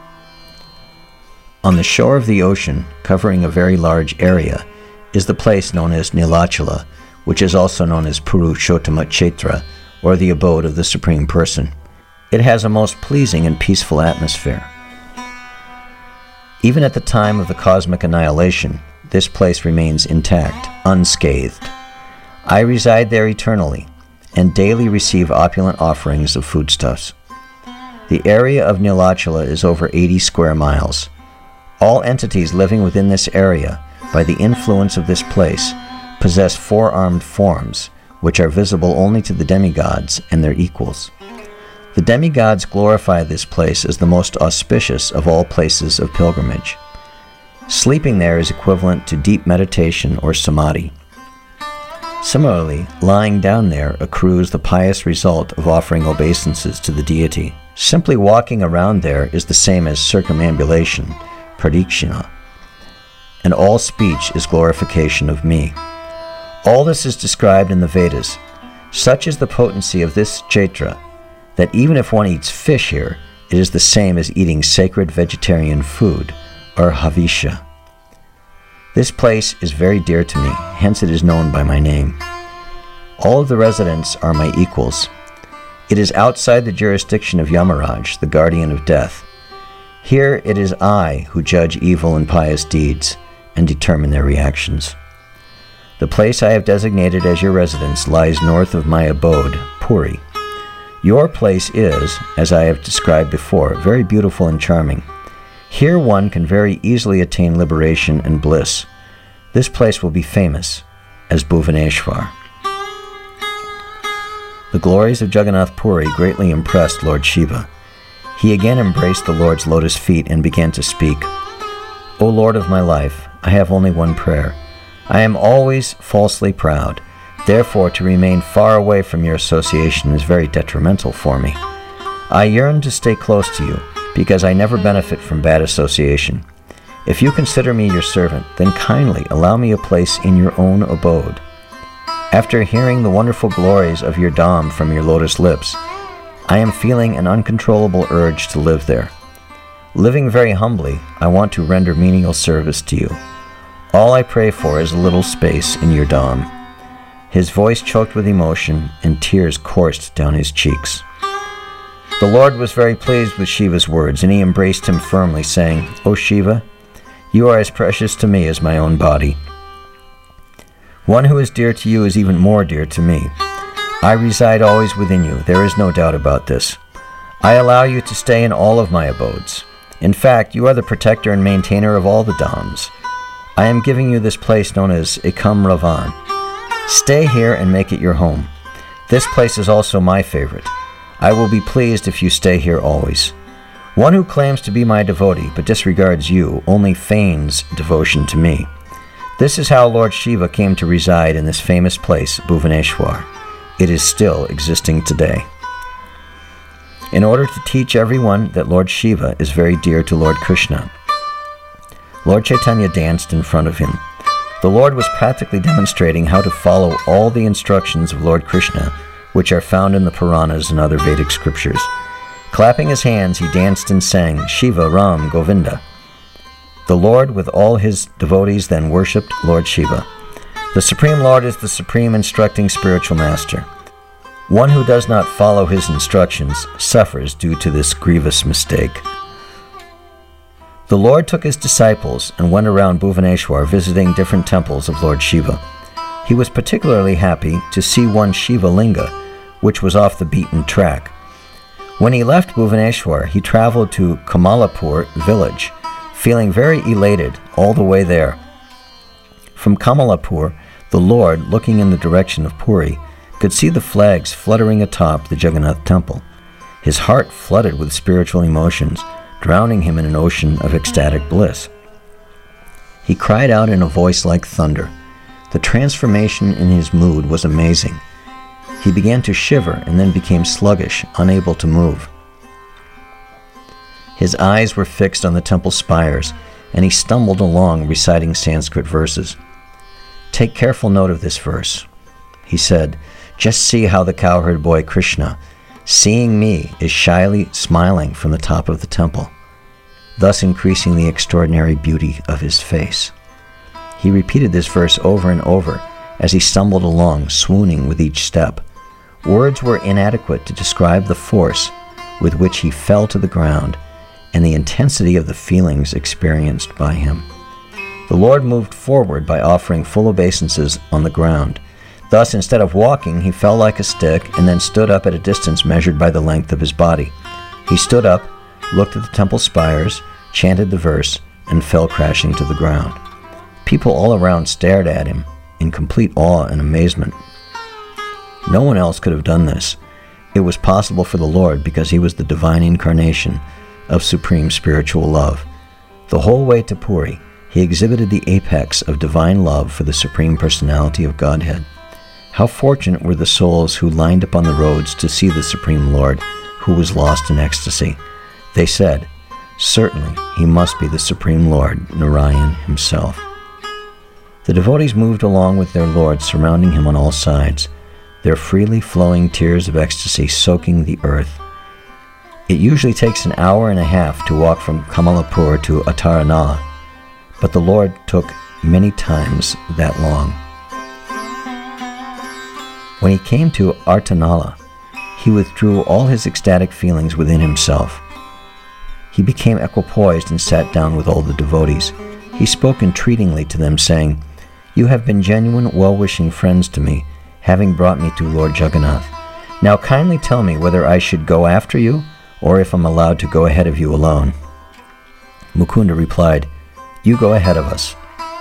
On the shore of the ocean, covering a very large area, is the place known as Nilachala, which is also known as Purushottama Kshetra, or the abode of the Supreme Person. It has a most pleasing and peaceful atmosphere. Even at the time of the cosmic annihilation, this place remains intact, unscathed. I reside there eternally, and daily receive opulent offerings of foodstuffs. The area of Nilachala is over 80 square miles. All entities living within this area, by the influence of this place, possess four-armed forms, which are visible only to the demigods and their equals. The demigods glorify this place as the most auspicious of all places of pilgrimage. Sleeping there is equivalent to deep meditation or samadhi. Similarly, lying down there accrues the pious result of offering obeisances to the deity. Simply walking around there is the same as circumambulation, pradikshina, and all speech is glorification of me. All this is described in the Vedas. Such is the potency of this kshetra, that even if one eats fish here, it is the same as eating sacred vegetarian food, or havisha. This place is very dear to me, hence it is known by my name. All of the residents are my equals. It is outside the jurisdiction of Yamaraj, the guardian of death. Here it is I who judge evil and pious deeds and determine their reactions. The place I have designated as your residence lies north of my abode, Puri. Your place is, as I have described before, very beautiful and charming. Here one can very easily attain liberation and bliss. This place will be famous as Bhuvaneshwar. The glories of Jagannath Puri greatly impressed Lord Shiva. He again embraced the Lord's lotus feet and began to speak. O Lord of my life, I have only one prayer. I am always falsely proud. Therefore, to remain far away from your association is very detrimental for me. I yearn to stay close to you, because I never benefit from bad association. If you consider me your servant, then kindly allow me a place in your own abode. After hearing the wonderful glories of your Dham from your lotus lips, I am feeling an uncontrollable urge to live there. Living very humbly, I want to render menial service to you. All I pray for is a little space in your Dham." His voice choked with emotion, and tears coursed down his cheeks. The Lord was very pleased with Shiva's words, and he embraced him firmly, saying, "O Shiva, you are as precious to me as my own body. One who is dear to you is even more dear to me. I reside always within you, there is no doubt about this. I allow you to stay in all of my abodes. In fact, you are the protector and maintainer of all the Dhams. I am giving you this place known as Ekam Ravan. Stay here and make it your home. This place is also my favorite. I will be pleased if you stay here always. One who claims to be my devotee but disregards you only feigns devotion to me. This is how Lord Shiva came to reside in this famous place, Bhuvaneshwar. It is still existing today. In order to teach everyone that Lord Shiva is very dear to Lord Krishna, Lord Chaitanya danced in front of him. The Lord was practically demonstrating how to follow all the instructions of Lord Krishna, which are found in the Puranas and other Vedic scriptures. Clapping his hands, he danced and sang, "Shiva Ram Govinda." The Lord with all his devotees then worshipped Lord Shiva. The Supreme Lord is the supreme instructing spiritual master. One who does not follow his instructions suffers due to this grievous mistake. The Lord took his disciples and went around Bhuvaneshwar visiting different temples of Lord Shiva. He was particularly happy to see one Shiva Linga, which was off the beaten track. When he left Bhuvaneshwar, he traveled to Kamalapur village, feeling very elated all the way there. From Kamalapur, the Lord, looking in the direction of Puri, could see the flags fluttering atop the Jagannath temple. His heart flooded with spiritual emotions, drowning him in an ocean of ecstatic bliss. He cried out in a voice like thunder. The transformation in his mood was amazing. He began to shiver and then became sluggish, unable to move. His eyes were fixed on the temple spires, and he stumbled along reciting Sanskrit verses. "Take careful note of this verse," he said. "Just see how the cowherd boy Krishna, seeing me, is shyly smiling from the top of the temple, thus increasing the extraordinary beauty of his face." He repeated this verse over and over as he stumbled along, swooning with each step. Words were inadequate to describe the force with which he fell to the ground and the intensity of the feelings experienced by him. The Lord moved forward by offering full obeisances on the ground. Thus, instead of walking, he fell like a stick and then stood up at a distance measured by the length of his body. He stood up, looked at the temple spires, chanted the verse, and fell crashing to the ground. People all around stared at him in complete awe and amazement. No one else could have done this. It was possible for the Lord because he was the divine incarnation of supreme spiritual love. The whole way to Puri, he exhibited the apex of divine love for the Supreme Personality of Godhead. How fortunate were the souls who lined up on the roads to see the Supreme Lord, who was lost in ecstasy. They said, "Certainly, he must be the Supreme Lord, Narayan himself." The devotees moved along with their Lord, surrounding him on all sides, their freely flowing tears of ecstasy soaking the earth. It usually takes an hour and a half to walk from Kamalapur to Ataranala, but the Lord took many times that long. When he came to Artanala, he withdrew all his ecstatic feelings within himself. He became equipoised and sat down with all the devotees. He spoke entreatingly to them, saying, "You have been genuine, well-wishing friends to me, having brought me to Lord Jagannath. Now kindly tell me whether I should go after you, or if I'm allowed to go ahead of you alone." Mukunda replied, "You go ahead of us."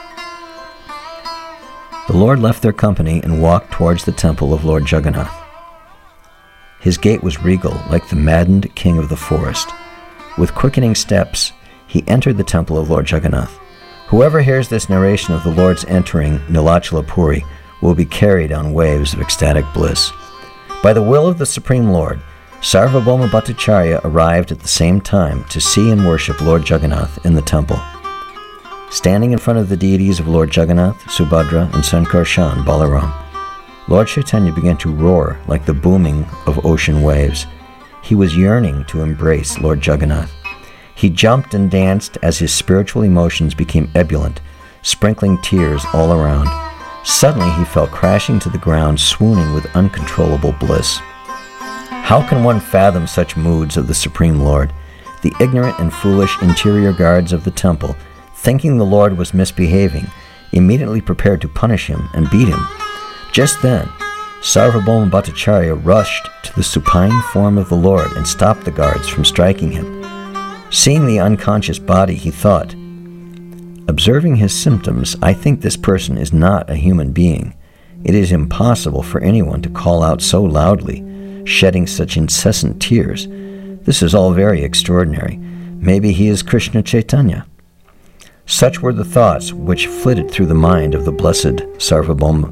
The Lord left their company and walked towards the temple of Lord Jagannath. His gait was regal, like the maddened king of the forest. With quickening steps, he entered the temple of Lord Jagannath. Whoever hears this narration of the Lord's entering Nilachala Puri will be carried on waves of ecstatic bliss. By the will of the Supreme Lord, Sarvabhauma Bhattacharya arrived at the same time to see and worship Lord Jagannath in the temple. Standing in front of the deities of Lord Jagannath, Subhadra, and Sankarshan, Balaram, Lord Chaitanya began to roar like the booming of ocean waves. He was yearning to embrace Lord Jagannath. He jumped and danced as his spiritual emotions became ebullient, sprinkling tears all around. Suddenly he fell crashing to the ground, swooning with uncontrollable bliss. How can one fathom such moods of the Supreme Lord? The ignorant and foolish interior guards of the temple, thinking the Lord was misbehaving, immediately prepared to punish him and beat him. Just then, Sarvabhauma Bhattacharya rushed to the supine form of the Lord and stopped the guards from striking him. Seeing the unconscious body, he thought, "Observing his symptoms, I think this person is not a human being. It is impossible for anyone to call out so loudly, shedding such incessant tears. This is all very extraordinary. Maybe he is Krishna Chaitanya." Such were the thoughts which flitted through the mind of the blessed Sarvabhauma.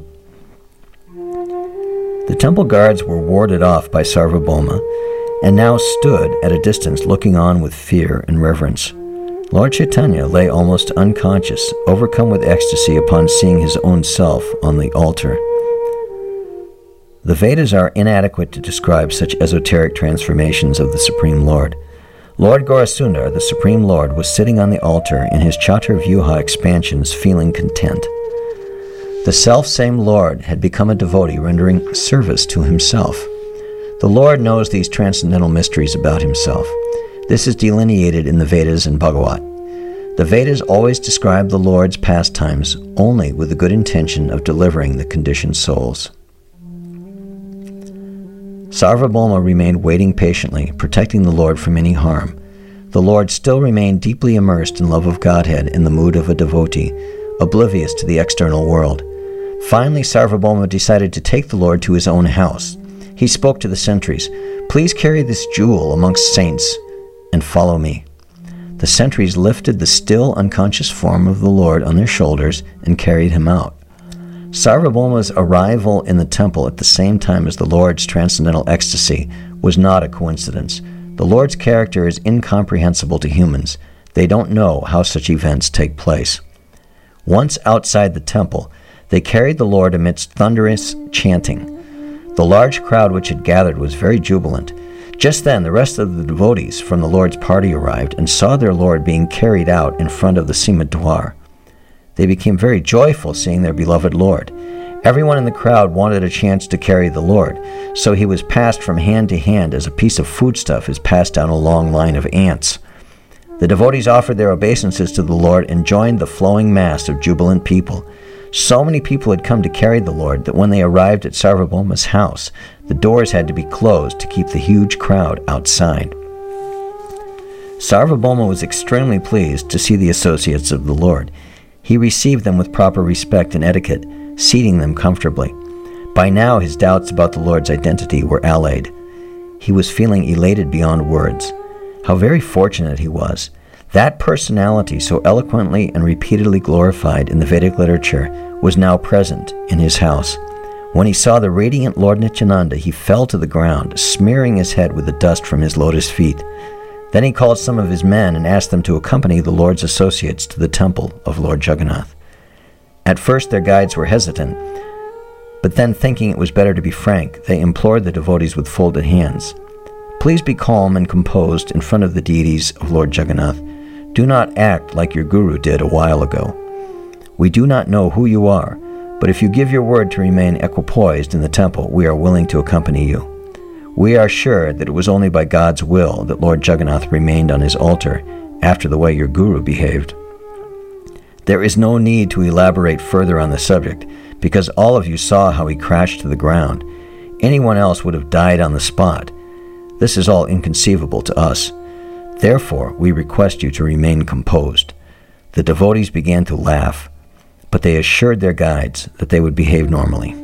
The temple guards were warded off by Sarvabhauma, and now stood at a distance looking on with fear and reverence. Lord Chaitanya lay almost unconscious, overcome with ecstasy upon seeing his own self on the altar. The Vedas are inadequate to describe such esoteric transformations of the Supreme Lord. Lord Gaurasundar, the Supreme Lord, was sitting on the altar in his Chaturvyuha expansions, feeling content. The self-same Lord had become a devotee, rendering service to himself. The Lord knows these transcendental mysteries about himself. This is delineated in the Vedas and Bhagavat. The Vedas always describe the Lord's pastimes only with the good intention of delivering the conditioned souls. Sarvabhauma remained waiting patiently, protecting the Lord from any harm. The Lord still remained deeply immersed in love of Godhead in the mood of a devotee, oblivious to the external world. Finally, Sarvabhauma decided to take the Lord to his own house. He spoke to the sentries, "Please carry this jewel amongst saints and follow me." The sentries lifted the still unconscious form of the Lord on their shoulders and carried him out. Sarvabhauma's arrival in the temple at the same time as the Lord's transcendental ecstasy was not a coincidence. The Lord's character is incomprehensible to humans. They don't know how such events take place. Once outside the temple, they carried the Lord amidst thunderous chanting. The large crowd which had gathered was very jubilant. Just then, the rest of the devotees from the Lord's party arrived and saw their Lord being carried out in front of the Simadwar. They became very joyful seeing their beloved Lord. Everyone in the crowd wanted a chance to carry the Lord, so he was passed from hand to hand as a piece of foodstuff is passed down a long line of ants. The devotees offered their obeisances to the Lord and joined the flowing mass of jubilant people. So many people had come to carry the Lord that when they arrived at Sarvabhauma's house, the doors had to be closed to keep the huge crowd outside. Sarvabhauma was extremely pleased to see the associates of the Lord. He received them with proper respect and etiquette, seating them comfortably. By now his doubts about the Lord's identity were allayed. He was feeling elated beyond words. How very fortunate he was. That personality so eloquently and repeatedly glorified in the Vedic literature was now present in his house. When he saw the radiant Lord Nityananda, he fell to the ground, smearing his head with the dust from his lotus feet. Then he called some of his men and asked them to accompany the Lord's associates to the temple of Lord Jagannath. At first their guides were hesitant, but then thinking it was better to be frank, they implored the devotees with folded hands. "Please be calm and composed in front of the deities of Lord Jagannath. Do not act like your guru did a while ago. We do not know who you are, but if you give your word to remain equipoised in the temple, we are willing to accompany you. We are sure that it was only by God's will that Lord Jagannath remained on his altar after the way your guru behaved. There is no need to elaborate further on the subject, because all of you saw how he crashed to the ground. Anyone else would have died on the spot. This is all inconceivable to us. Therefore, we request you to remain composed." The devotees began to laugh, but they assured their guides that they would behave normally.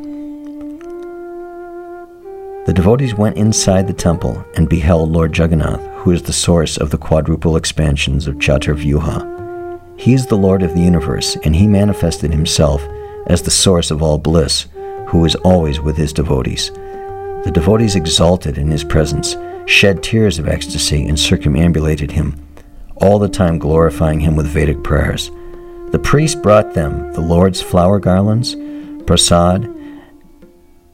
The devotees went inside the temple and beheld Lord Jagannath, who is the source of the quadruple expansions of Chaturvyuha. He is the Lord of the universe, and he manifested himself as the source of all bliss, who is always with his devotees. The devotees exulted in his presence, shed tears of ecstasy, and circumambulated him, all the time glorifying him with Vedic prayers. The priest brought them the Lord's flower garlands, prasad,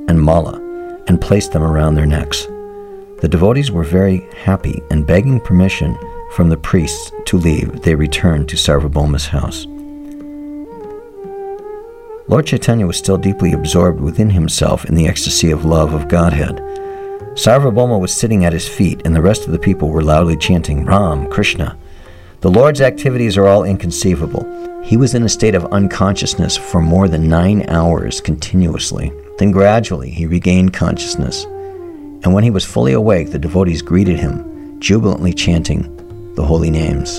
and mala and placed them around their necks. The devotees were very happy, and begging permission from the priests to leave, they returned to Sarvabhauma's house. Lord Chaitanya was still deeply absorbed within himself in the ecstasy of love of Godhead. Sarvabhauma was sitting at his feet, and the rest of the people were loudly chanting, Ram, Krishna. The Lord's activities are all inconceivable. He was in a state of unconsciousness for more than 9 hours continuously. Then gradually he regained consciousness, and when he was fully awake, the devotees greeted him, jubilantly chanting the holy names.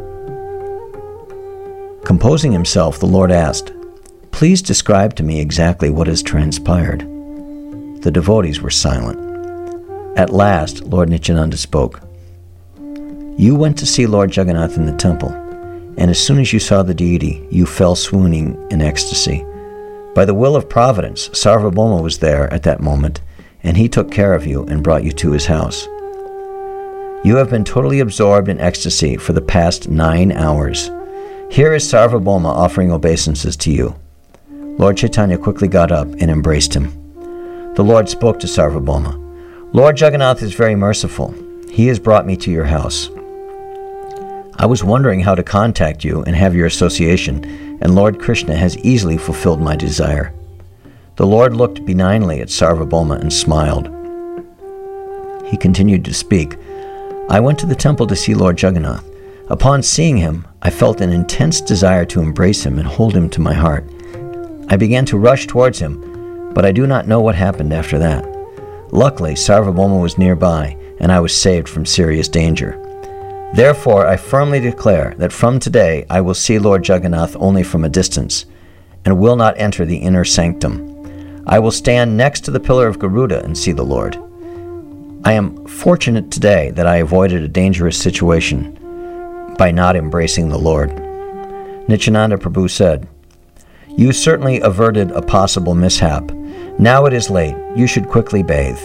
Composing himself, the Lord asked, Please describe to me exactly what has transpired. The devotees were silent. At last, Lord Nityananda spoke. You went to see Lord Jagannath in the temple, and as soon as you saw the deity, you fell swooning in ecstasy. By the will of Providence, Sarvabhauma was there at that moment, and he took care of you and brought you to his house. You have been totally absorbed in ecstasy for the past 9 hours. Here is Sarvabhauma offering obeisances to you. Lord Chaitanya quickly got up and embraced him. The Lord spoke to Sarvabhauma. Lord Jagannath is very merciful. He has brought me to your house. I was wondering how to contact you and have your association, and Lord Krishna has easily fulfilled my desire. The Lord looked benignly at Sarvabhauma and smiled. He continued to speak. I went to the temple to see Lord Jagannath. Upon seeing him, I felt an intense desire to embrace him and hold him to my heart. I began to rush towards him, but I do not know what happened after that. Luckily, Sarvabhauma was nearby, and I was saved from serious danger. Therefore, I firmly declare that from today I will see Lord Jagannath only from a distance, and will not enter the inner sanctum. I will stand next to the pillar of Garuda and see the Lord. I am fortunate today that I avoided a dangerous situation by not embracing the Lord. Nityananda Prabhu said, You certainly averted a possible mishap. Now it is late. You should quickly bathe.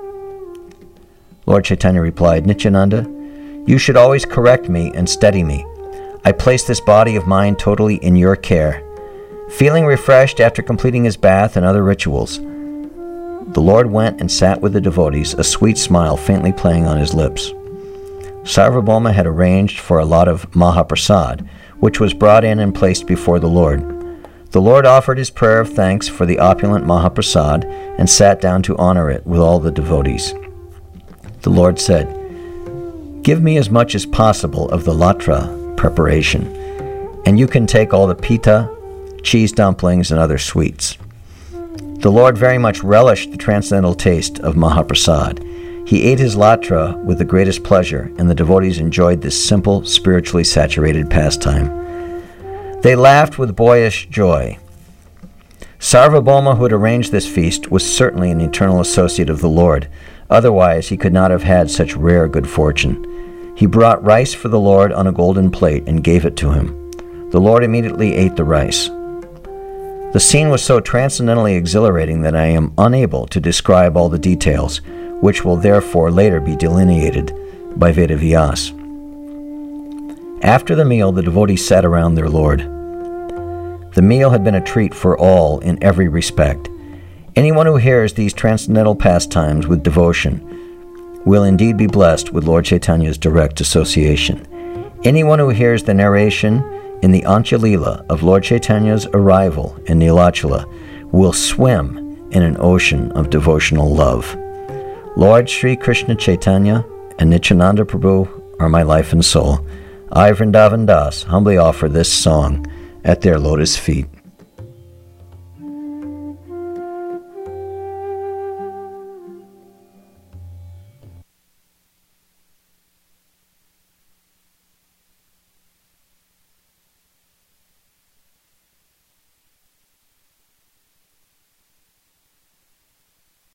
Lord Chaitanya replied, Nityananda, you should always correct me and steady me. I place this body of mine totally in your care. Feeling refreshed after completing his bath and other rituals, the Lord went and sat with the devotees, a sweet smile faintly playing on his lips. Sarvabhauma had arranged for a lot of Mahaprasad, which was brought in and placed before the Lord. The Lord offered his prayer of thanks for the opulent Mahaprasad and sat down to honor it with all the devotees. The Lord said, Give me as much as possible of the latra preparation, and you can take all the pita, cheese dumplings, and other sweets. The Lord very much relished the transcendental taste of Mahaprasad. He ate his latra with the greatest pleasure, and the devotees enjoyed this simple, spiritually saturated pastime. They laughed with boyish joy. Sarvabhauma, who had arranged this feast, was certainly an eternal associate of the Lord. Otherwise, he could not have had such rare good fortune. He brought rice for the Lord on a golden plate and gave it to him. The Lord immediately ate the rice. The scene was so transcendently exhilarating that I am unable to describe all the details, which will therefore later be delineated by Vedavyas. After the meal, the devotees sat around their Lord. The meal had been a treat for all in every respect. Anyone who hears these transcendental pastimes with devotion will indeed be blessed with Lord Chaitanya's direct association. Anyone who hears the narration in the Antya-lila of Lord Chaitanya's arrival in Nilachala will swim in an ocean of devotional love. Lord Sri Krishna Chaitanya and Nityananda Prabhu are my life and soul. I, Vrindavan Das, humbly offer this song at their lotus feet.